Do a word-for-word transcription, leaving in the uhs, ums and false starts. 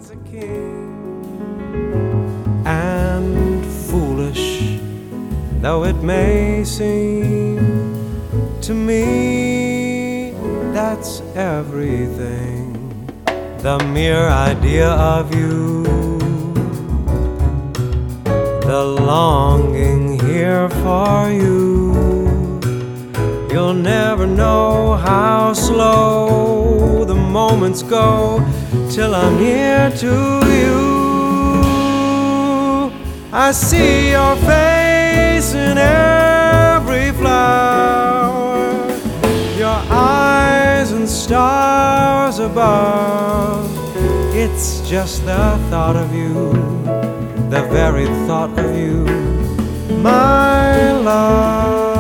was a king. And foolish though it may seem to me, that's everything. The mere idea of you, the longing here for you. You'll never know how slow the moments go till I'm near to you. I see your face in every flower, your eyes and stars above. It's just the thought of you, the very thought of you, my love.